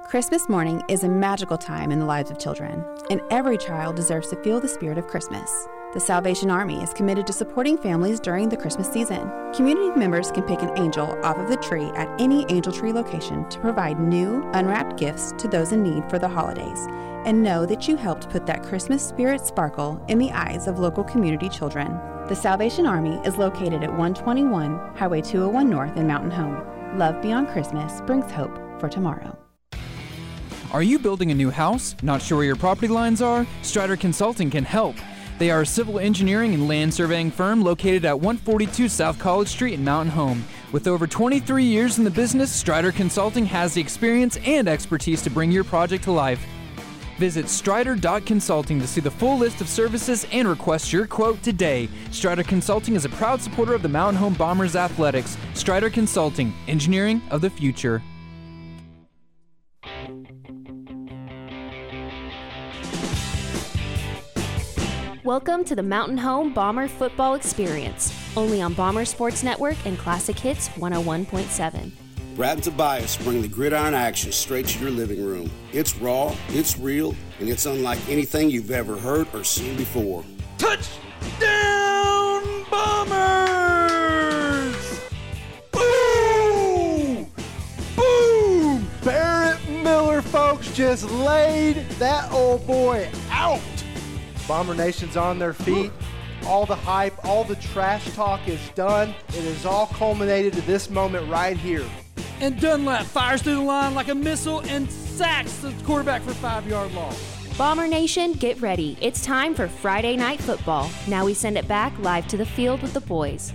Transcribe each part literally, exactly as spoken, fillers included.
Christmas morning is a magical time in the lives of children, and every child deserves to feel the spirit of Christmas. The Salvation Army is committed to supporting families during the Christmas season. Community members can pick an angel off of the tree at any Angel Tree location to provide new, unwrapped gifts to those in need for the holidays, and know that you helped put that Christmas spirit sparkle in the eyes of local community children. The Salvation Army is located at one twenty-one Highway two oh one North in Mountain Home. Love beyond Christmas brings hope for tomorrow. Are you building a new house? Not sure where your property lines are? Strider Consulting can help. They are a civil engineering and land surveying firm located at one forty-two South College Street in Mountain Home. With over twenty-three years in the business, Strider Consulting has the experience and expertise to bring your project to life. Visit strider dot consulting to see the full list of services and request your quote today. Strider Consulting is a proud supporter of the Mountain Home Bombers Athletics. Strider Consulting, engineering of the future. Welcome to the Mountain Home Bomber Football Experience, only on Bomber Sports Network and Classic Hits one oh one point seven. Brad and Tobias bring the gridiron action straight to your living room. It's raw, it's real, and it's unlike anything you've ever heard or seen before. Touchdown Bombers! Boom! Boom! Barrett Miller, folks, just laid that old boy out. Bomber Nation's on their feet. All the hype, all the trash talk is done. It is all culminated to this moment right here. And Dunlap fires through the line like a missile and sacks the quarterback for a five-yard loss. Bomber Nation, get ready. It's time for Friday Night Football. Now we send it back live to the field with the boys.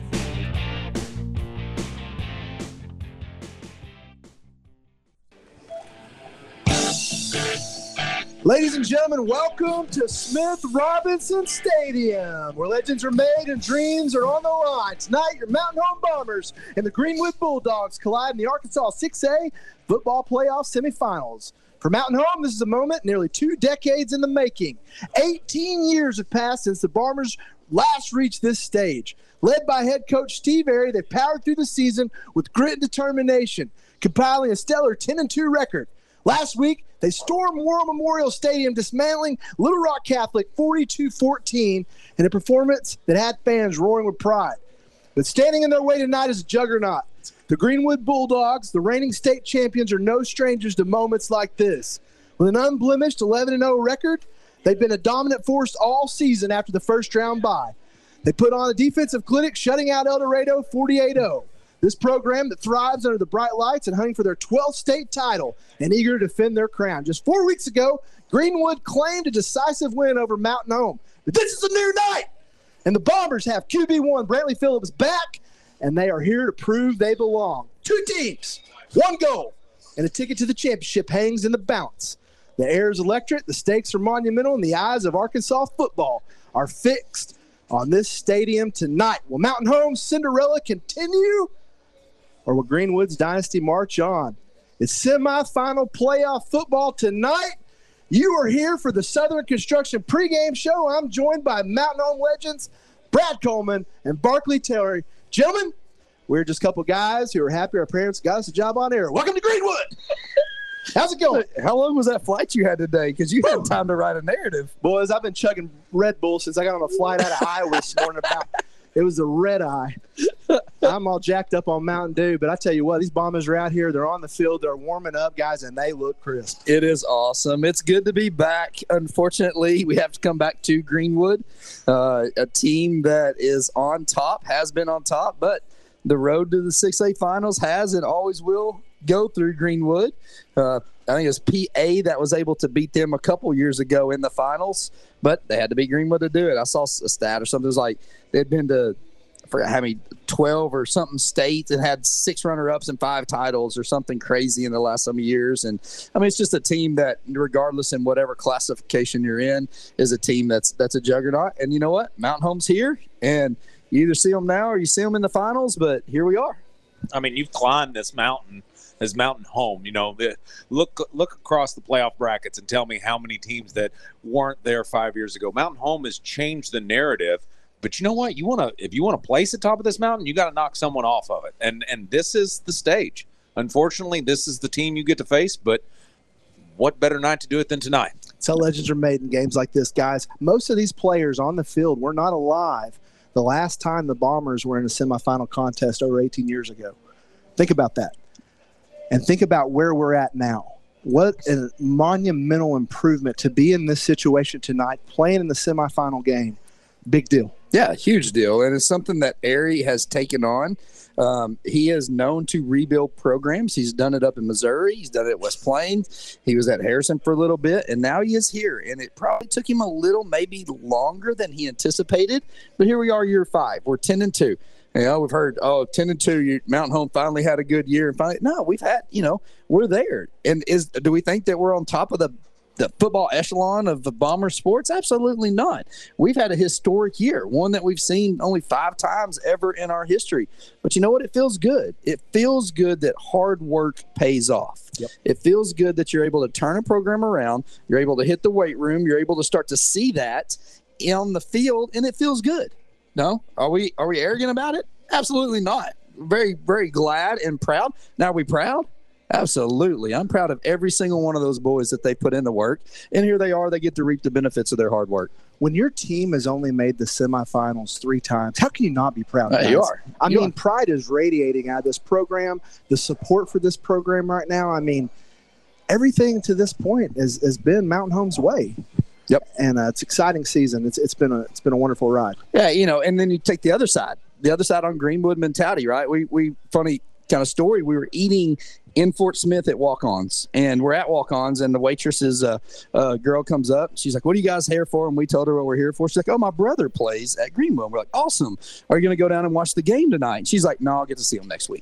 Ladies and gentlemen, welcome to Smith Robinson Stadium, where legends are made and dreams are on the line. Tonight, your Mountain Home Bombers and the Greenwood Bulldogs collide in the Arkansas six A football playoff semifinals. For Mountain Home, this is a moment nearly two decades in the making. eighteen years have passed since the Bombers last reached this stage. Led by head coach Steve Airy, they powered through the season with grit and determination, compiling a stellar ten and two record. Last week, they stormed War Memorial Stadium, dismantling Little Rock Catholic forty-two fourteen in a performance that had fans roaring with pride. But standing in their way tonight is a juggernaut. The Greenwood Bulldogs, the reigning state champions, are no strangers to moments like this. With an unblemished eleven and oh record, they've been a dominant force all season after the first round bye. They put on a defensive clinic, shutting out El Dorado forty-eight oh. This program that thrives under the bright lights and hunting for their twelfth state title and eager to defend their crown. Just four weeks ago, Greenwood claimed a decisive win over Mountain Home. But this is a new night, and the Bombers have Q B one Brantley Phillips back, and they are here to prove they belong. Two teams, one goal, and a ticket to the championship hangs in the balance. The air is electric, the stakes are monumental, and the eyes of Arkansas football are fixed on this stadium tonight. Will Mountain Home's Cinderella continue, or will Greenwood's dynasty march on? It's semifinal playoff football tonight. You are here for the Southern Construction pregame show. I'm joined by Mountain Home legends Brad Coleman and Barkley Terry. Gentlemen, we're just a couple guys who are happy our parents got us a job on air. Welcome to Greenwood. How's it going? How long was that flight you had today? Because you had time to write a narrative. Boys, I've been chugging Red Bull since I got on a flight out of Iowa this morning. About It was a red eye. I'm all jacked up on Mountain Dew, but I tell you what, these Bombers are out here. They're on the field. They're warming up, guys, and they look crisp. It is awesome. It's good to be back. Unfortunately, we have to come back to Greenwood, uh, a team that is on top, has been on top, but the road to the six A finals has and always will go through Greenwood. Uh, I think it was P A that was able to beat them a couple years ago in the finals, but they had to beat Greenwood to do it. I saw a stat or something. It was like they'd been to, I forgot how many, twelve or something states and had six runner-ups and five titles or something crazy in the last some years. And, I mean, it's just a team that, regardless in whatever classification you're in, is a team that's that's a juggernaut. And you know what? Mountain Home's here, and you either see them now or you see them in the finals, but here we are. I mean, you've climbed this mountain. As Mountain Home, you know, the, look look across the playoff brackets and tell me how many teams that weren't there five years ago. Mountain Home has changed the narrative, but you know what? You want to if you want to place at top of this mountain, you got to knock someone off of it, and and this is the stage. Unfortunately, this is the team you get to face, but what better night to do it than tonight? That's how legends are made in games like this, guys. Most of these players on the field were not alive the last time the Bombers were in a semifinal contest over eighteen years ago. Think about that. And think about where we're at now. What a monumental improvement to be in this situation tonight, playing in the semifinal game. Big deal. Yeah, huge deal. And it's something that Arie has taken on. Um, he is known to rebuild programs. He's done it up in Missouri. He's done it at West Plains. He was at Harrison for a little bit, and now he is here. And it probably took him a little, maybe longer than he anticipated. But here we are, year five. We're ten and two. You know, we've heard, oh, ten and two, you, Mountain Home finally had a good year. And finally, no, we've had, you know, we're there. And is do we think that we're on top of the the football echelon of the Bomber sports? Absolutely not. We've had a historic year, one that we've seen only five times ever in our history. But you know what? It feels good. It feels good that hard work pays off. Yep. It feels good that you're able to turn a program around. You're able to hit the weight room. You're able to start to see that on the field, and it feels good. No? Are we are we arrogant about it? Absolutely not. Very, very glad and proud. Now, are we proud? Absolutely. I'm proud of every single one of those boys that they put in the work. And here they are. They get to reap the benefits of their hard work. When your team has only made the semifinals three times, how can you not be proud? Uh, you are. I you mean, are. pride is radiating out of this program. The support for this program right now, I mean, everything to this point has, has been Mountain Home's way. Yep. And uh, it's an exciting season. It's It's been a it's been a wonderful ride. Yeah, you know, and then you take the other side, the other side on Greenwood mentality, right? We, we funny kind of story, we were eating in Fort Smith at Walk-Ons, and we're at Walk-Ons, and the waitress is uh, a girl comes up. She's like, what are you guys here for? And we told her what we're here for. She's like, oh, my brother plays at Greenwood. We're like, awesome. Are you going to go down and watch the game tonight? And she's like, no, I'll get to see them next week.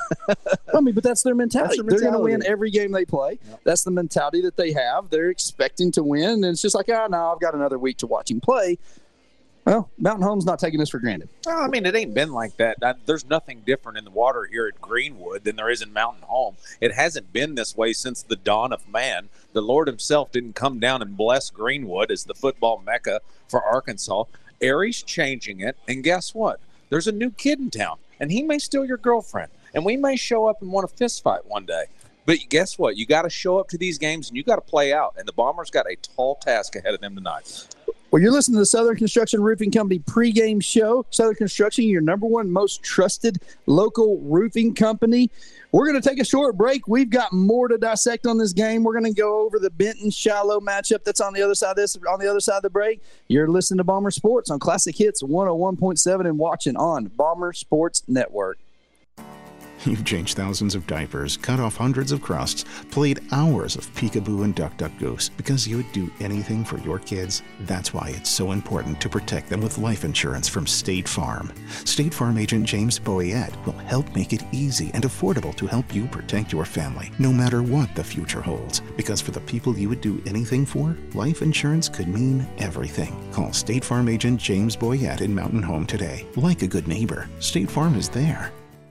I mean, but that's their mentality. That's their mentality. They're going to win every game they play. Yep. That's the mentality that they have. They're expecting to win, and it's just like, oh, no, I've got another week to watch him play. Well, Mountain Home's not taking this for granted. Well, I mean, it ain't been like that. I, there's nothing different in the water here at Greenwood than there is in Mountain Home. It hasn't been this way since the dawn of man. The Lord himself didn't come down and bless Greenwood as the football mecca for Arkansas. Arie's changing it, and guess what? There's a new kid in town, and he may steal your girlfriend, and we may show up and want a fist fight one day. But guess what? You got to show up to these games, and you got to play out, and the Bombers got a tall task ahead of them tonight. Well, you're listening to the Southern Construction Roofing Company pregame show. Southern Construction, your number one most trusted local roofing company. We're going to take a short break. We've got more to dissect on this game. We're going to go over the Benton-Shiloh matchup that's on the other side of this, on the other side of the break. You're listening to Bomber Sports on Classic Hits one oh one point seven and watching on Bomber Sports Network. You've changed thousands of diapers, cut off hundreds of crusts, played hours of peekaboo and duck duck goose because you would do anything for your kids. That's why it's so important to protect them with life insurance from State Farm. State Farm agent James Boyette will help make it easy and affordable to help you protect your family, no matter what the future holds. Because for the people you would do anything for, life insurance could mean everything. Call State Farm agent James Boyette in Mountain Home today. Like a good neighbor, State Farm is there.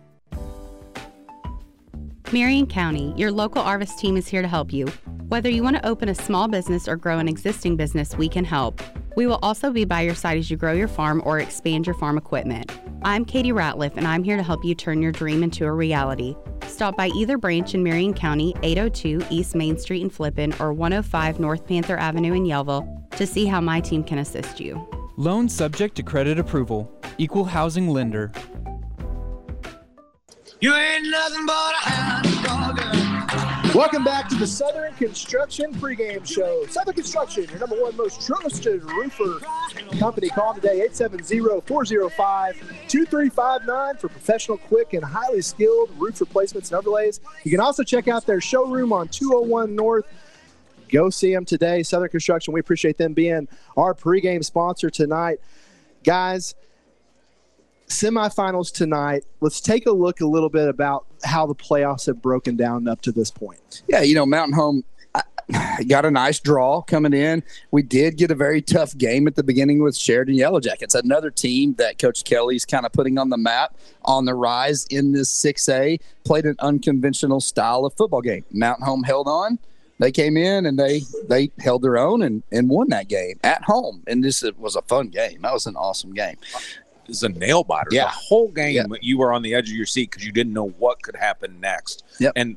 Marion County, your local Arvis team is here to help you. Whether you want to open a small business or grow an existing business, we can help. We will also be by your side as you grow your farm or expand your farm equipment. I'm Katie Ratliff, and I'm here to help you turn your dream into a reality. Stop by either branch in Marion County, eight oh two East Main Street in Flippin or one oh five North Panther Avenue in Yellville to see how my team can assist you. Loan subject to credit approval. Equal housing lender. You ain't nothing but a hound dog. Welcome back to the Southern Construction pregame show. Southern Construction, your number one most trusted roofer company. Call today, eight seven zero, four zero five, two three five nine for professional, quick, and highly skilled roof replacements and overlays. You can also check out their showroom on two oh one North. Go see them today. Southern Construction, we appreciate them being our pregame sponsor tonight. Guys, semifinals tonight. Let's take a look a little bit about how the playoffs have broken down up to this point. Yeah, you know, Mountain Home I, got a nice draw coming in. We did get a very tough game at the beginning with Sheridan Yellow Jackets, another team that Coach Kelly's kind of putting on the map, on the rise in this six A, played an unconventional style of football game. Mountain Home held on. They came in and they they held their own and, and won that game at home. And this was a fun game. That was an awesome game. Is a nail biter. Yeah. The whole game yeah. you were on the edge of your seat because you didn't know what could happen next. Yep. And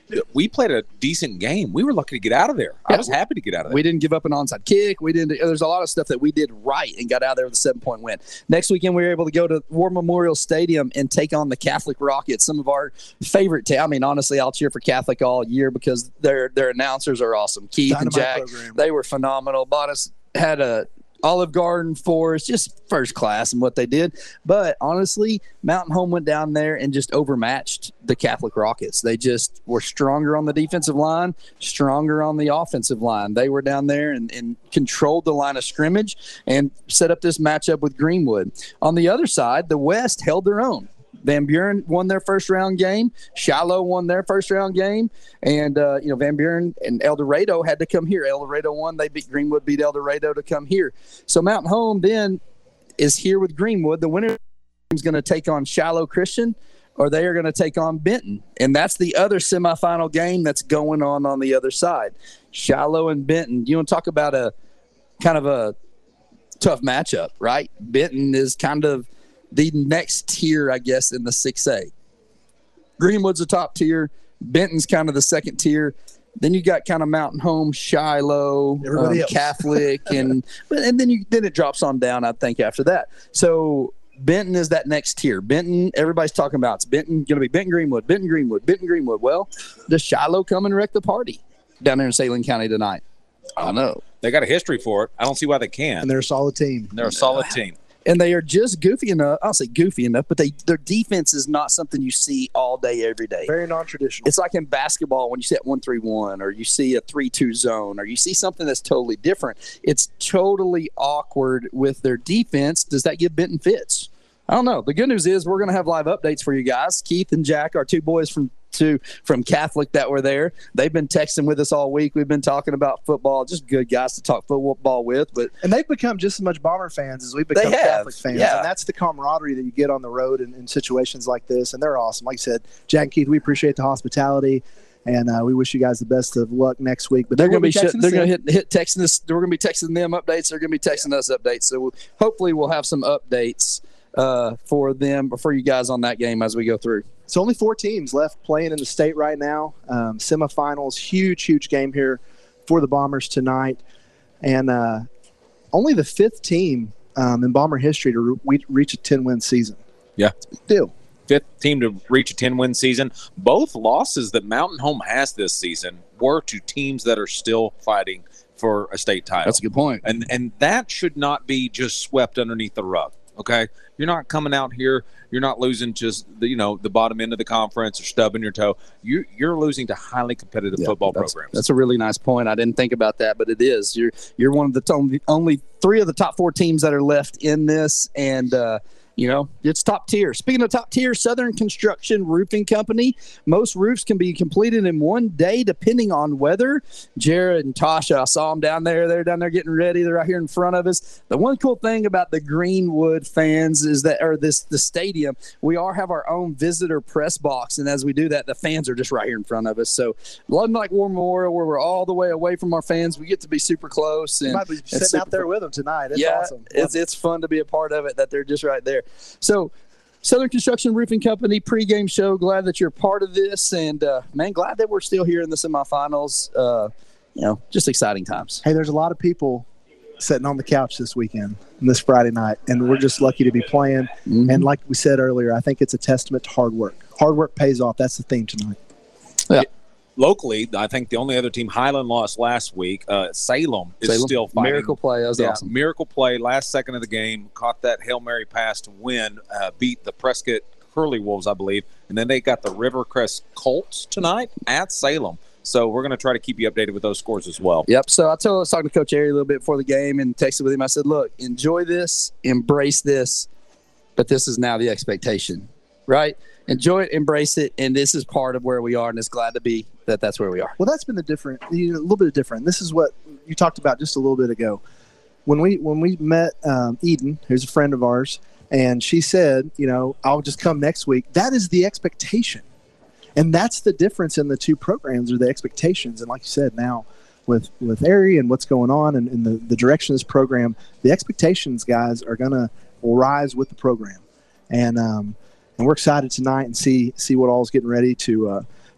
we played a decent game. We were lucky to get out of there. I was happy to get out of there. We didn't give up an onside kick. We didn't. There's a lot of stuff that we did right and got out of there with a seven-point win. Next weekend, we were able to go to War Memorial Stadium and take on the Catholic Rockets, some of our favorite teams. I mean, honestly, I'll cheer for Catholic all year because their their announcers are awesome. Keith Dynamite and Jack, program. they were phenomenal. Bottas had a Olive Garden for us, just first class in what they did. But honestly, Mountain Home went down there and just overmatched the Catholic Rockets. They just were stronger on the defensive line, stronger on the offensive line. They were down there and, and controlled the line of scrimmage and set up this matchup with Greenwood. On the other side, the West held their own. Van Buren won their first round game. Shiloh won their first round game. And, uh, you know, Van Buren and El Dorado had to come here. El Dorado won. They beat Greenwood, beat El Dorado to come here. So Mountain Home then is here with Greenwood. The winner is going to take on Shiloh Christian, or they are going to take on Benton. And that's the other semifinal game that's going on on the other side. Shiloh and Benton. You want to talk about a kind of a tough matchup, right? Benton is kind of the next tier, I guess, in the six A. Greenwood's the top tier. Benton's kind of the second tier. Then you got kind of Mountain Home, Shiloh, um, Catholic, and and then you then it drops on down, I think, after that. So Benton is that next tier. Benton, everybody's talking about it's Benton going to be Benton Greenwood, Benton Greenwood, Benton Greenwood. Well, does Shiloh come and wreck the party down there in Saline County tonight? I don't know. They got a history for it. I don't see why they can't. And they're a solid team. They're a solid team. And they are just goofy enough. I'll say goofy enough, but they their defense is not something you see all day, every day. Very non-traditional. It's like in basketball when you see that one three one, or you see a three two zone, or you see something that's totally different. It's totally awkward with their defense. Does that give Benton fits? I don't know. The good news is we're going to have live updates for you guys. Keith and Jack, our two boys from two from Catholic that were there, they've been texting with us all week. We've been talking about football. Just good guys to talk football with. But and they've become just as much Bomber fans as we've become Catholic fans. Yeah. And that's the camaraderie that you get on the road in, in situations like this. And they're awesome. Like I said, Jack and Keith, we appreciate the hospitality. And uh, we wish you guys the best of luck next week. But they're going to be sh- they're going to hit, hit texting us. We're going to be texting them updates. They're going to be texting yeah. us updates. So we'll, hopefully we'll have some updates uh, for them or for you guys on that game as we go through. It's only four teams left playing in the state right now. Um, semifinals, huge, huge game here for the Bombers tonight. And uh, only the fifth team um, in Bomber history to re- reach a ten-win season. Yeah. It's a big deal. Fifth team to reach a ten-win season. Both losses that Mountain Home has this season were to teams that are still fighting for a state title. That's a good point. And and that should not be just swept underneath the rug. Okay, you're not coming out here. You're not losing just the, you know the bottom end of the conference or stubbing your toe. You you're losing to highly competitive yeah, football that's, programs. That's a really nice point. I didn't think about that, but it is. You're you're one of the t- only three of the top four teams that are left in this, and uh, you know it's top tier. Speaking of top tier, Southern Construction Roofing Company. Most roofs can be completed in one day, depending on weather. Jared and Tasha, I saw them down there. They're down there getting ready. They're right here in front of us. The one cool thing about the Greenwood fans is that, or this the stadium, we are have our own visitor press box, and as we do that, the fans are just right here in front of us. So, like War Memorial, where we're all the way away from our fans, we get to be super close. And you might be sitting out there with them tonight. It's yeah, awesome. It's it's fun to be a part of it. That they're just right there. So, Southern Construction Roofing Company pregame show. Glad that you're part of this, and uh, man, glad that we're still here in the semifinals. Uh, you know, just exciting times. Hey, there's a lot of people sitting on the couch this weekend, this Friday night, and we're just lucky to be playing. Mm-hmm. And like we said earlier, I think it's a testament to hard work. Hard work pays off. That's the theme tonight. Yeah. It, locally, I think the only other team, Highland lost last week. Uh, Salem is Salem. still fighting. Miracle play. That was yeah, awesome. Miracle play. Last second of the game, caught that Hail Mary pass to win, uh, beat the Prescott Curly Wolves, I believe. And then they got the Rivercrest Colts tonight at Salem. So we're going to try to keep you updated with those scores as well. Yep. So I told I was talking to Coach Airy a little bit before the game and texted with him. I said, look, enjoy this, embrace this, but this is now the expectation, right? Enjoy it, embrace it, and this is part of where we are, and it's glad to be that that's where we are. Well, that's been the different, you know, a little bit different. This is what you talked about just a little bit ago. When we when we met um, Eden, who's a friend of ours, and she said, you know, I'll just come next week. That is the expectation. And that's the difference in the two programs are the expectations. And like you said, now with with Airy and what's going on and, and the, the direction of this program, the expectations, guys, are going to rise with the program. And um, and we're excited tonight and see see what all is getting ready to uh,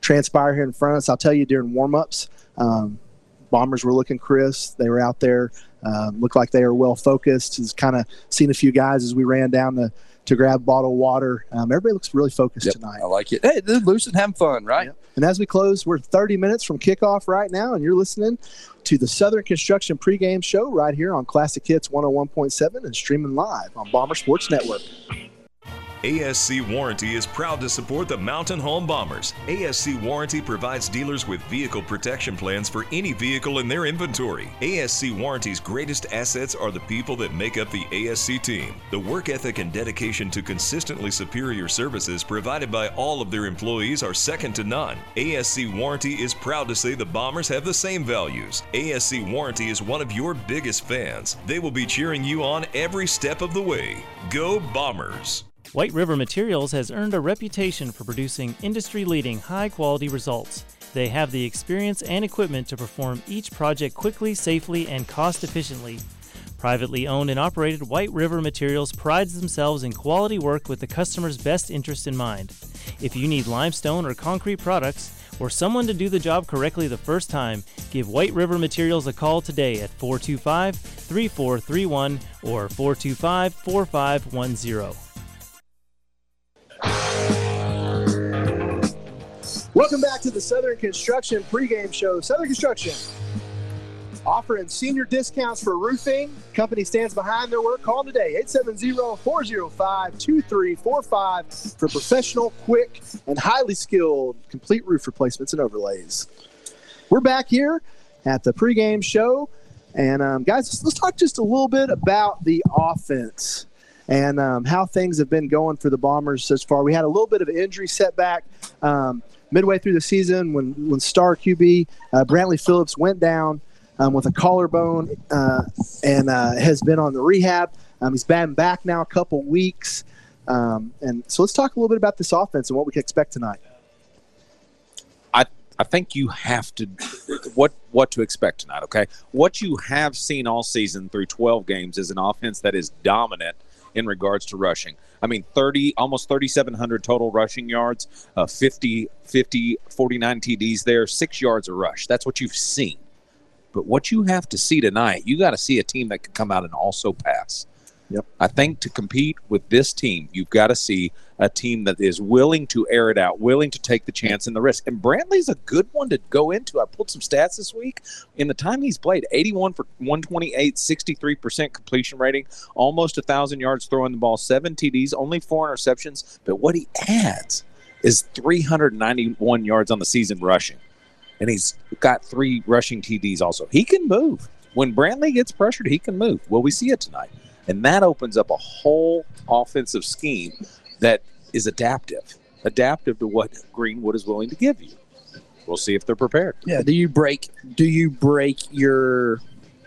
transpire here in front of us. I'll tell you, during warm-ups, um, Bombers were looking crisp. They were out there, um, looked like they were well-focused. Just kind of seen a few guys as we ran down the, to grab a bottle of water. Um, everybody looks really focused yep, tonight. I like it. Hey, they're loose and having fun, right? Yep. And as we close, we're thirty minutes from kickoff right now, and you're listening to the Southern Construction pregame show right here on Classic Hits one oh one point seven and streaming live on Bomber Sports Network. A S C Warranty is proud to support the Mountain Home Bombers. A S C Warranty provides dealers with vehicle protection plans for any vehicle in their inventory. A S C Warranty's greatest assets are the people that make up the A S C team. The work ethic and dedication to consistently superior services provided by all of their employees are second to none. A S C Warranty is proud to say the Bombers have the same values. A S C Warranty is one of your biggest fans. They will be cheering you on every step of the way. Go Bombers! White River Materials has earned a reputation for producing industry-leading high-quality results. They have the experience and equipment to perform each project quickly, safely, and cost-efficiently. Privately owned and operated, White River Materials prides themselves in quality work with the customer's best interest in mind. If you need limestone or concrete products, or someone to do the job correctly the first time, give White River Materials a call today at four two five, three four three one or four two five, four five one zero. Welcome back to the Southern Construction pregame show. Southern Construction offering senior discounts for roofing. Company stands behind their work. Call today, eight seven zero, four zero five, two three four five for professional, quick, and highly skilled complete roof replacements and overlays. We're back here at the pregame show. And, um, guys, let's, let's talk just a little bit about the offense and um, how things have been going for the Bombers so far. We had a little bit of an injury setback um, midway through the season when, when star Q B uh, Brantley Phillips went down um, with a collarbone uh, and uh, has been on the rehab. Um, he's been back now a couple weeks. Um, and so let's talk a little bit about this offense and what we can expect tonight. I I think you have to what what to expect tonight, okay? What you have seen all season through twelve games is an offense that is dominant in regards to rushing. I mean, thirty, almost thirty-seven hundred total rushing yards, uh, fifty, fifty, forty-nine T Ds there, six yards a rush. That's what you've seen. But what you have to see tonight, you got to see a team that can come out and also pass. Yep. I think to compete with this team, you've got to see a team that is willing to air it out, willing to take the chance and the risk. And Brantley's a good one to go into. I pulled some stats this week. In the time he's played, eighty-one for one twenty-eight, sixty-three percent completion rating, almost one thousand yards throwing the ball, seven T Ds, only four interceptions. But what he adds is three hundred ninety-one yards on the season rushing. And he's got three rushing T Ds also. He can move. When Brantley gets pressured, he can move. Well, we see it tonight. And that opens up a whole offensive scheme that is adaptive, adaptive to what Greenwood is willing to give you. We'll see if they're prepared. Yeah. Do you break? Do you break your?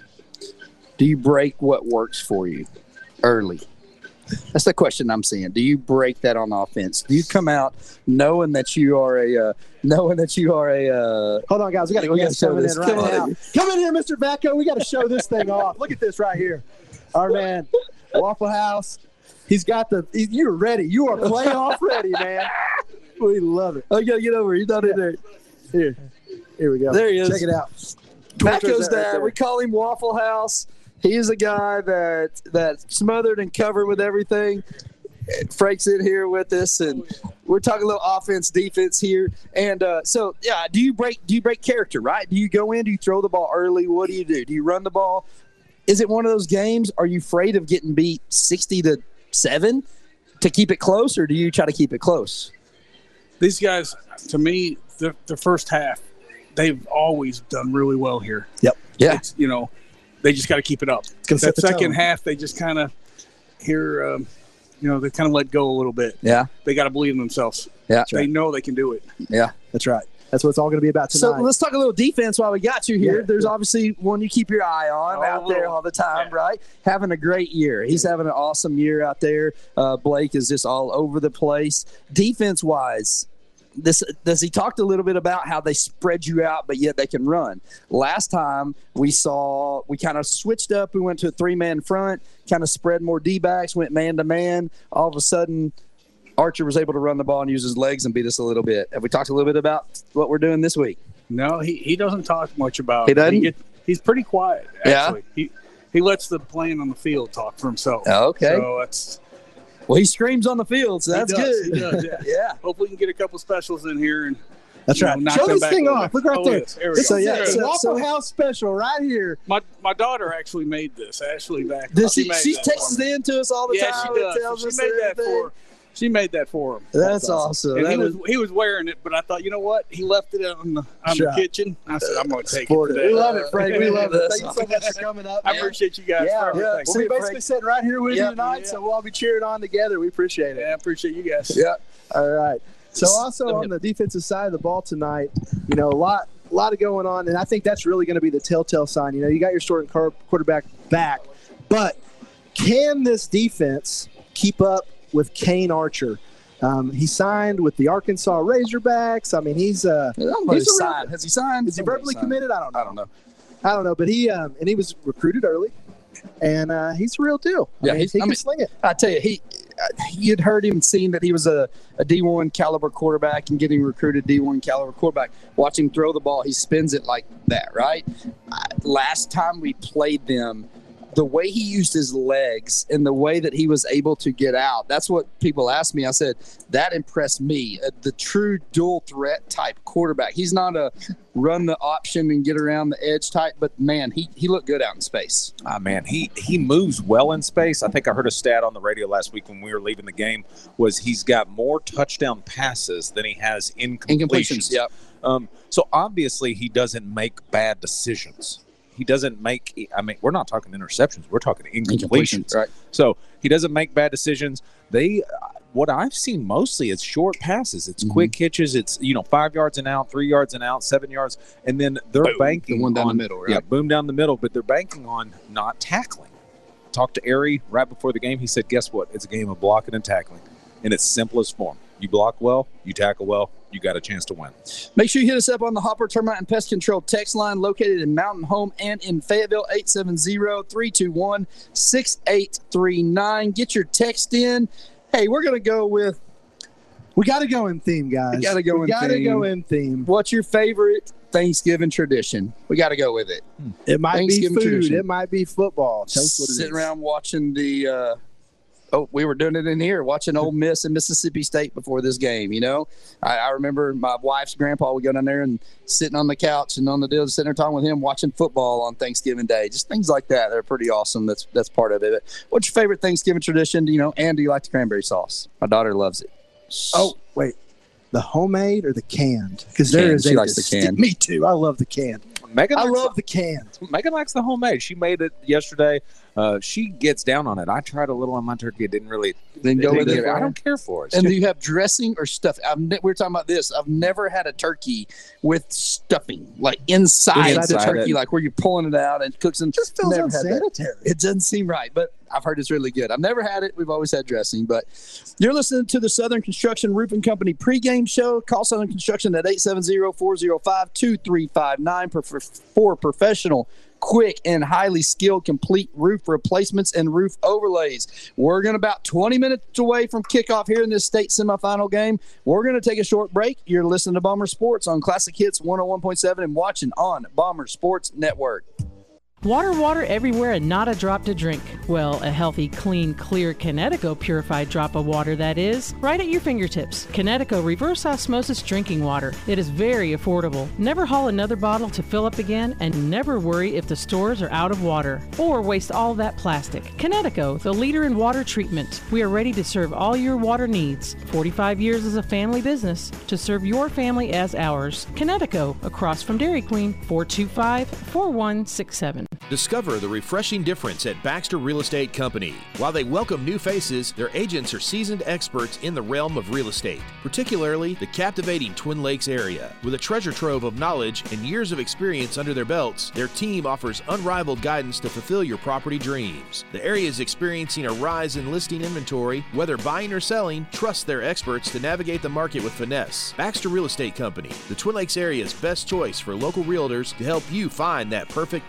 Do you break what works for you early? That's the question I'm seeing. Do you break that on offense? Do you come out knowing that you are a, uh, knowing that you are a? Uh, Hold on, guys. We got to get show coming this. in right Come now. on. Come in here, Mister Vacco. We got to show this thing off. Look at this right here. Our man, Waffle House. He's got the. He, you're ready. You are playoff ready, man. We love it. I gotta get over. He's not yeah. in there. Here, here we go. There he is. Check it out. Vacco's dad. dad. We call him Waffle House. He's a guy that that smothered and covered with everything. Frank's in here with us, and we're talking a little offense, defense here. And uh, so, yeah, do you break? Do you break character? Right? Do you go in? Do you throw the ball early? What do you do? Do you run the ball? Is it one of those games? Are you afraid of getting beat sixty to seven to keep it close, or do you try to keep it close? These guys, to me, the the first half, they've always done really well here. Yep. Yeah. It's, you know, they just got to keep it up. That second tone. half, they just kind of here, um, you know, they kind of let go a little bit. Yeah. They got to believe in themselves. Yeah. They know they can do it. Yeah. That's right. That's what it's all going to be about tonight. So let's talk a little defense while we got you here. Yeah, There's yeah. obviously one you keep your eye on Oh, out there all the time, yeah. right? Having a great year. He's having an awesome year out there. Uh, Blake is just all over the place. Defense-wise, this does he talked a little bit about how they spread you out, but yet they can run. Last time we saw we kind of switched up. We went to a three-man front, kind of spread more D-backs, went man-to-man. All of a sudden – Archer was able to run the ball and use his legs and beat us a little bit. Have we talked a little bit about what we're doing this week? No, he, he doesn't talk much about He it. doesn't? He get, he's pretty quiet, Yeah? actually. He he lets the playing on the field talk for himself. Oh, okay. So that's Well, he screams on the field, so he that's does, good. He does, yeah. Yeah. Hopefully we can get a couple specials in here and That's you know, right. knock Show them this back thing a little off. bit. Look right Oh, there. yes, there we This go. is There yeah, we it's a go. Waffle House special right here. My my daughter actually made this. Ashley back. This, she she made she that texts for me. in to us all the Yeah, time. she and does. tells She us made that everything. for. She made that for him. That's awesome. And That he was is- he was wearing it, but I thought, you know what? He left it on the on Sure. the kitchen. I said, I'm going to take Sport it it. today. We love it, Frank. We love it. That's Thank you so much for coming up. I man. appreciate you guys Yeah, for yeah. everything. We'll be basically sitting right here with Yep. you tonight, Yeah. so we'll all be cheering on together. We appreciate it. Yeah, I appreciate you guys. Yeah. All right. So also on the defensive side of the ball tonight, you know, a lot, a lot of going on, and I think that's really going to be the telltale sign. You know, you got your starting car- quarterback back, but can this defense keep up with Kane Archer? Um, he signed with the Arkansas Razorbacks. I mean, he's uh, I don't know if he's he's a real- signed. Has he signed? Is he Somebody verbally signed. committed? I don't know. I don't know. I don't know, but he um, and he was recruited early, and uh, he's the real deal. I Yeah, mean, he's- he I can mean- sling it. I tell you, he you had heard him, seen that he was a, a D one caliber quarterback and getting recruited D one caliber quarterback. Watch him throw the ball. He spins it like that, right? I, last time we played them, the way he used his legs and the way that he was able to get out, that's what people asked me. I said, that impressed me. Uh, the true dual threat type quarterback. He's not a run the option and get around the edge type, but man, he, he looked good out in space. Ah, man, he he moves well in space. I think I heard a stat on the radio last week when we were leaving the game was he's got more touchdown passes than he has incompletions. Incompletions, yep. Um, so obviously he doesn't make bad decisions. He doesn't make, I mean, we're not talking interceptions. We're talking incompletions. Incompletions, right. So he doesn't make bad decisions. They, what I've seen mostly is short passes. It's Mm-hmm. quick hitches. It's, you know, five yards and out, three yards and out, seven yards. And then they're Boom. banking The one down the on, middle, right? Yeah, boom down the middle, but they're banking on not tackling. Talked to Ari right before the game. He said, guess what? It's a game of blocking and tackling in its simplest form. You block well, you tackle well, you got a chance to win. Make sure you hit us up on the Hopper Termite and Pest Control text line located in Mountain Home and in Fayetteville, eight seven zero, three two one, six eight three nine. Get your text in. Hey, we're going to go with We got to go in theme, guys. We gotta go we in gotta theme. go in theme. what's your favorite Thanksgiving tradition? We got to go with it. It might be Thanksgiving food. tradition. It might be football. Tell us what it Sitting is. around watching the uh, oh, we were doing it in here, watching Ole Miss and Mississippi State before this game. You know, I, I remember my wife's grandpa would go down there and sitting on the couch and on the deal, sitting there talking with him, watching football on Thanksgiving Day. Just things like that. They're pretty awesome. That's that's part of it. But what's your favorite Thanksgiving tradition? You know, and do you like the cranberry sauce? My daughter loves it. Oh, wait. The homemade or the canned? Because there Canned. is She a likes the distinct- canned. Me too. I love the canned. Megan I likes love the canned. Megan likes the homemade. She made it yesterday. Uh, she gets down on it. I tried a little on my turkey. It didn't really Then go didn't with it. get I don't care for it. It's And do just- you have dressing or stuff? I've ne- we were talking about this. I've never had a turkey with stuffing, like inside, Inside the turkey, it. like where you're pulling it out and cooks and Just feels never had that. unsanitary. It doesn't seem right, but I've heard it's really good. I've never had it. We've always had dressing, but you're listening to the Southern Construction Roofing Company pregame show. Call Southern Construction at eight seven zero, four zero five, two three five nine for, for, for professional, quick, and highly skilled complete roof replacements and roof overlays. We're going to about twenty minutes away from kickoff here in this state semifinal game. We're going to take a short break. You're listening to Bomber Sports on Classic Hits one oh one point seven and watching on Bomber Sports Network. Water, water everywhere and not a drop to drink. Well, a healthy, clean, clear Connecticut purified drop of water, that is, right at your fingertips. Connecticut reverse osmosis drinking water. It is very affordable. Never haul another bottle to fill up again and never worry if the stores are out of water or waste all that plastic. Connecticut, the leader in water treatment. We are ready to serve all your water needs. forty-five years as a family business to serve your family as ours. Connecticut, across from Dairy Queen, four two five, four one six seven. Discover the refreshing difference at Baxter Real Estate Company. While they welcome new faces, their agents are seasoned experts in the realm of real estate, particularly the captivating Twin Lakes area. With a treasure trove of knowledge and years of experience under their belts, their team offers unrivaled guidance to fulfill your property dreams. The area is experiencing a rise in listing inventory. Whether buying or selling, trust their experts to navigate the market with finesse. Baxter Real Estate Company, the Twin Lakes area's best choice for local realtors to help you find that perfect property.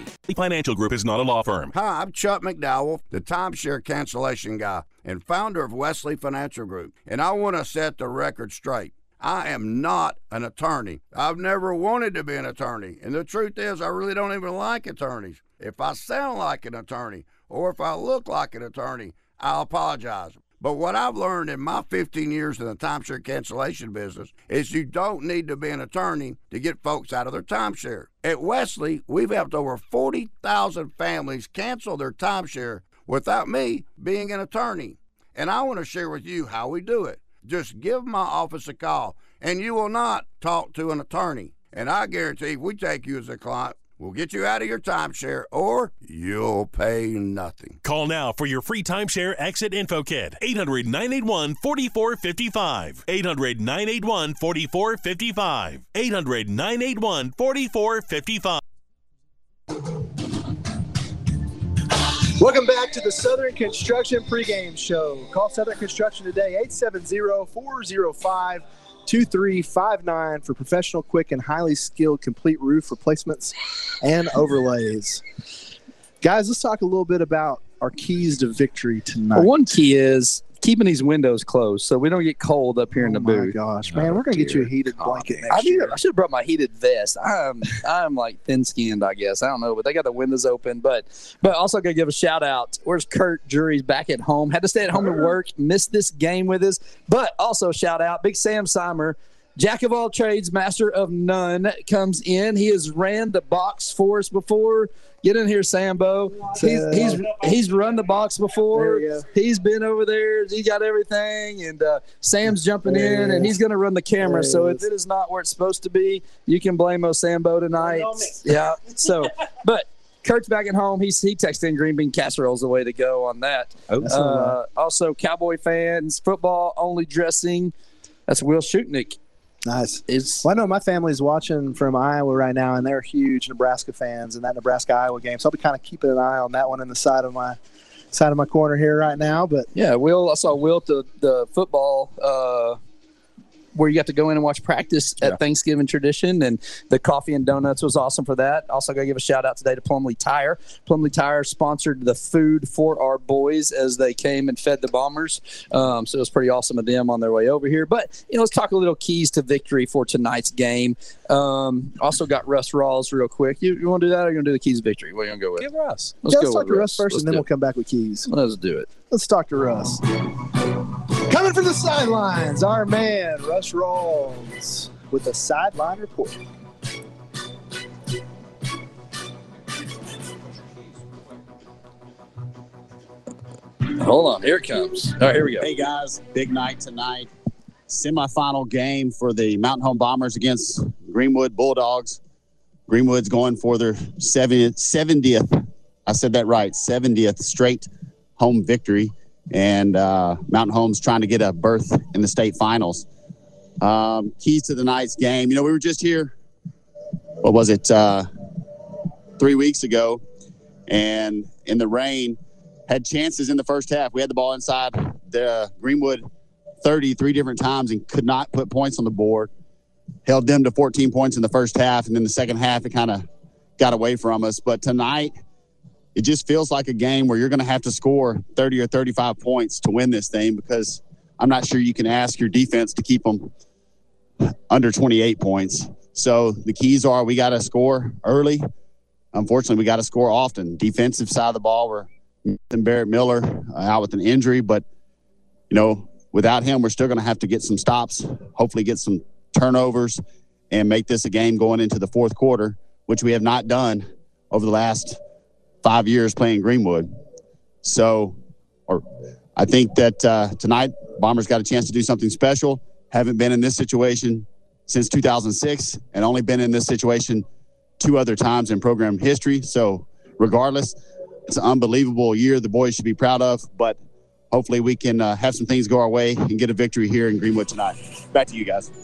Financial Group is not a law firm. Hi, I'm Chuck McDowell, the timeshare cancellation guy and founder of Wesley Financial Group, and I want to set the record straight. I am not an attorney. I've never wanted to be an attorney, and the truth is I really don't even like attorneys. If I sound like an attorney or if I look like an attorney, I'll apologize. But what I've learned in my fifteen years in the timeshare cancellation business is you don't need to be an attorney to get folks out of their timeshare. At Wesley, we've helped over forty thousand families cancel their timeshare without me being an attorney. And I want to share with you how we do it. Just give my office a call, and you will not talk to an attorney. And I guarantee if we take you as a client, we'll get you out of your timeshare, or you'll pay nothing. Call now for your free timeshare exit info kit. eight hundred, nine eight one, four four five five. eight hundred, nine eight one, four four five five. eight hundred, nine eight one, four four five five. Welcome back to the Southern Construction pregame show. Call Southern Construction today, eight seven zero, four zero five, two three five nine for professional, quick, and highly skilled complete roof replacements and overlays. Guys, let's talk a little bit about our keys to victory tonight. Well, one key is keeping these windows closed so we don't get cold up here oh in the my booth. gosh, man, oh, we're going to get you a heated blanket oh, next I need, year. I should have brought my heated vest. I'm I'm like thin-skinned, I guess. I don't know, but they got the windows open. But but also got to give a shout-out. Where's Kurt Jury's back at home? Had to stay at home to work, missed this game with us. But also shout-out, Big Sam Simer, jack of all trades, master of none, comes in. He has ran the box for us before. Get in here, Sambo. He's he's he's run the box before. He's been over there. He got everything, and uh, Sam's jumping there in, and he's going to run the camera. So if it is not where it's supposed to be, you can blame Sambo tonight. Yeah. So, but Kurt's back at home. He's he texted in green bean casserole's the way to go on that. Uh, also, Cowboy fans, football only dressing. That's Will Shutnick. Nice. It's, well, I know my family's watching from Iowa right now, and they're huge Nebraska fans in that Nebraska-Iowa game. So I'll be kind of keeping an eye on that one in the side of my side of my corner here right now. But yeah, Will, I saw Will at the, the football uh, where you got to go in and watch practice at yeah. Thanksgiving tradition, and the coffee and donuts was awesome for that. Also got to give a shout out today to Plumley Tire. Plumley Tire sponsored the food for our boys as they came and fed the Bombers. Um, so it was pretty awesome of them on their way over here. But, you know, let's talk a little keys to victory for tonight's game. Um, also got Russ Rawls real quick. You, you want to do that, or you want to do the keys of victory? What are you going to go with? Give Russ. Let's, yeah, go let's talk to Russ, Russ first, let's and then we'll come back with keys. Let's do it. Let's talk to Russ. Coming from the sidelines, our man, Russ Rawls, with a sideline report. Hold on, here it comes. All right, here we go. Hey, guys, big night tonight. Semifinal game for the Mountain Home Bombers against Greenwood Bulldogs. Greenwood's going for their seventieth, seventieth, I said that right, seventieth straight home victory. And uh, Mountain Home's trying to get a berth in the state finals. Um, keys to the night's game. You know, we were just here, what was it, uh, three weeks ago, and in the rain, had chances in the first half. We had the ball inside the Greenwood thirty three different times and could not put points on the board. Held them to fourteen points in the first half, and then the second half it kind of got away from us. But tonight, it just feels like a game where you're going to have to score thirty or thirty-five points to win this thing, because I'm not sure you can ask your defense to keep them under twenty-eight points. So the keys are we got to score early. Unfortunately, we got to score often. Defensive side of the ball, we're Barrett Miller uh, out with an injury, but, you know, without him, we're still going to have to get some stops, hopefully get some turnovers, and make this a game going into the fourth quarter, which we have not done over the last five years playing Greenwood. So, or I think that uh, tonight Bombers got a chance to do something special. Haven't been in this situation since two thousand six, and only been in this situation two other times in program history. So regardless, it's an unbelievable year the boys should be proud of, but hopefully we can uh, have some things go our way and get a victory here in Greenwood tonight. Back to you guys.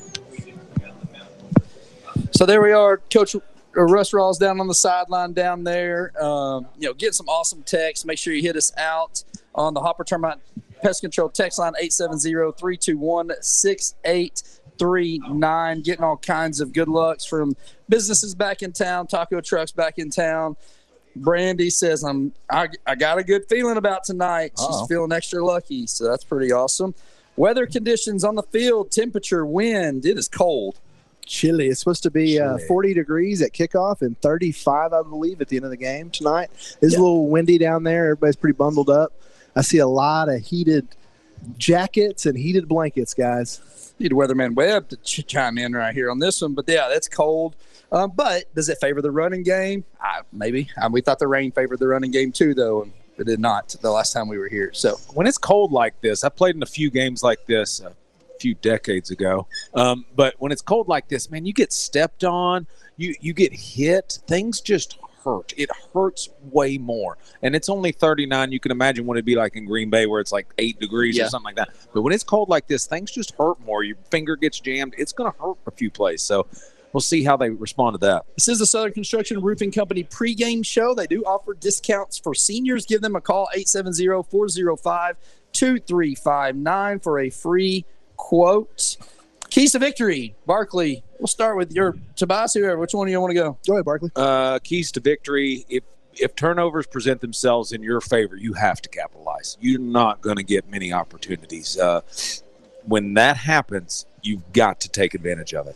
So there we are, Coach Russ Rawls down on the sideline down there. Um, you know, getting some awesome texts. Make sure you hit us out on the Hopper Termite Pest Control text line, eight seven zero, three two one, six eight three nine. Getting all kinds of good lucks from businesses back in town, taco trucks back in town. Brandy says, I'm, I, I got a good feeling about tonight. She's Uh-oh. feeling extra lucky, so that's pretty awesome. Weather conditions on the field, temperature, wind. It is cold. Chilly. It's supposed to be uh, forty degrees at kickoff and thirty-five, I believe, at the end of the game tonight. It's Yeah. a little windy down there. Everybody's pretty bundled up. I see a lot of heated jackets and heated blankets, guys. Need Weatherman Webb to ch- chime in right here on this one. But, yeah, that's cold. Um, but does it favor the running game? Uh, maybe. Um, we thought the rain favored the running game too, though, and it did not the last time we were here. So when it's cold like this, I played in a few games like this a few decades ago. Um, but when it's cold like this, man, you get stepped on, you you get hit, things just hurt. It hurts way more. And it's only thirty-nine. You can imagine what it'd be like in Green Bay where it's like eight degrees Yeah. or something like that. But when it's cold like this, things just hurt more. Your finger gets jammed. It's going to hurt a few places. So we'll see how they respond to that. this is the Southern Construction Roofing Company pregame show. They do offer discounts for seniors. Give them a call, eight seven zero, four zero five, two three five nine for a free quote. Keys to victory. Barkley, we'll start with your Tobias, whoever. Which one do you want to go? Go ahead, Barkley. Uh, keys to victory. If if turnovers present themselves in your favor, you have to capitalize. You're not going to get many opportunities. Uh, when that happens, you've got to take advantage of it.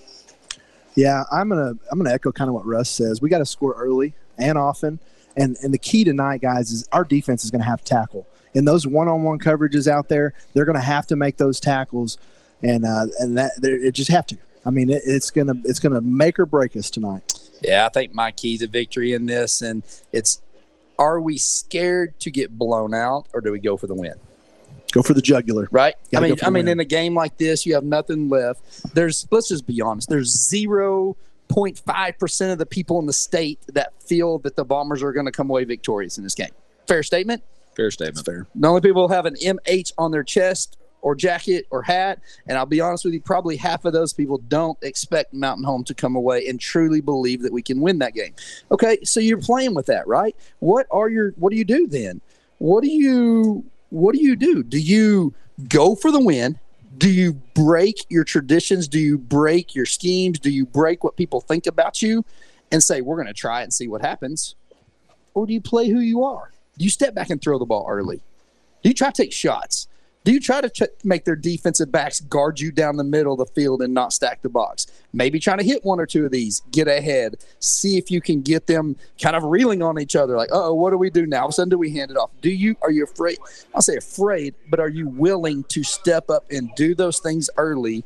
Yeah, I'm gonna I'm gonna echo kind of what Russ says. We got to score early and often, and and the key tonight, guys, is our defense is going to have to tackle. In those one-on-one coverages out there, they're going to have to make those tackles, and uh, and that they just have to. I mean, it, it's gonna it's gonna make or break us tonight. Yeah, I think my key to victory in this, and it's, are we scared to get blown out, or do we go for the win? Go for the jugular, right? I Gotta mean, go for I the mean, win. in a game like this, you have nothing left. There's, let's just be honest. There's zero point five percent of the people in the state that feel that the Bombers are going to come away victorious in this game. Fair statement. Fair statement. Fair. The only people have an M H on their chest or jacket or hat, and I'll be honest with you, probably half of those people don't expect Mountain Home to come away and truly believe that we can win that game. Okay, so you're playing with that, right? What are your? What do you do then? What do you? What do you do? Do you go for the win? Do you break your traditions? Do you break your schemes? Do you break what people think about you and say, we're going to try it and see what happens? Or do you play who you are? Do you step back and throw the ball early? Do you try to take shots? Do you try to ch- make their defensive backs guard you down the middle of the field and not stack the box? Maybe trying to hit one or two of these, get ahead, see if you can get them kind of reeling on each other. Like, uh-oh, what do we do now? All of a sudden, do we hand it off? Do you? Are you afraid? I'll say afraid, but are you willing to step up and do those things early?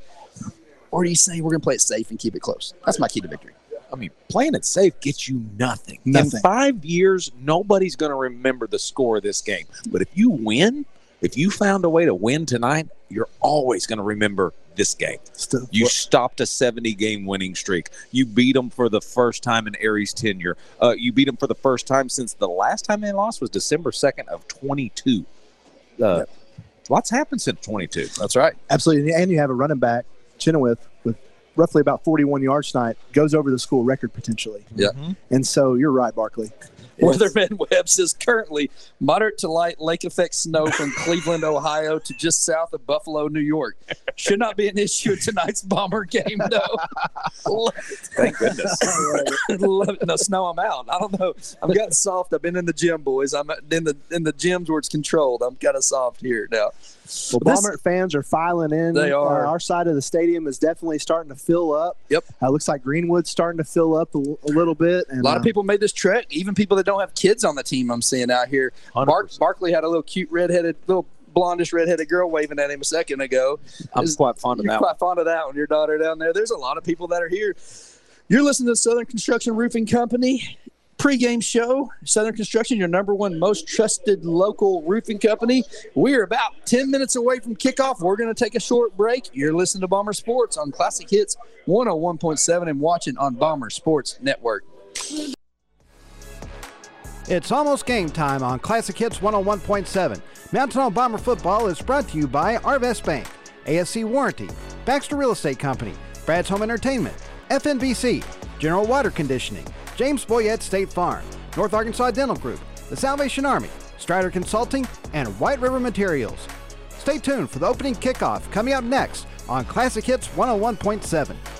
Or do you say we're going to play it safe and keep it close? That's my key to victory. I mean, playing it safe gets you nothing. Nothing. In five years, nobody's going to remember the score of this game. But if you win, if you found a way to win tonight, you're always going to remember this game. Still, You stopped a seventy-game winning streak. You beat them for the first time in Aries' tenure. Uh, you beat them for the first time since the last time they lost was December second of twenty-two. Uh, Yep. Lots happened since twenty-two. That's right. Absolutely, and you have a running back, Chenoweth, with roughly about forty-one yards tonight, goes over the school record potentially. Yeah. And so you're right, Barkley. Weatherman Webb says currently moderate to light lake effect snow from Cleveland, Ohio to just south of Buffalo, New York. Should not be an issue in tonight's Bomber game, though. Thank goodness. Love it. No, snow, I'm out. I don't know. I'm getting soft. I've been in the gym, boys. I'm in the in the gyms where it's controlled. I'm kind of soft here now. Well, This- Bomber fans are filing in. They are. Uh, our side of the stadium is definitely starting to fill up. Yep. Uh, looks like Greenwood's starting to fill up a, a little bit. And, A lot of uh, people made this trek, even people that don't have kids on the team I'm seeing out here. Bar- Barkley had a little cute redheaded, little blondish redheaded girl waving at him a second ago. I'm Is- quite fond of You're that quite one. fond of that one, your daughter down there. There's a lot of people that are here. You're listening to the Southern Construction Roofing Company pregame show. Southern Construction, your number one most trusted local roofing company. We are about ten minutes away from kickoff. We're going to take a short break. You're listening to Bomber Sports on Classic Hits one oh one point seven and watching on Bomber Sports Network. It's almost game time on Classic Hits one oh one point seven. Mountain Home Bomber Football is brought to you by Arvest Bank, A S C Warranty, Baxter Real Estate Company, Brad's Home Entertainment, F N B C, General Water Conditioning, James Boyette State Farm, North Arkansas Dental Group, the Salvation Army, Strider Consulting, and White River Materials. Stay tuned for the opening kickoff coming up next on Classic Hits one oh one point seven.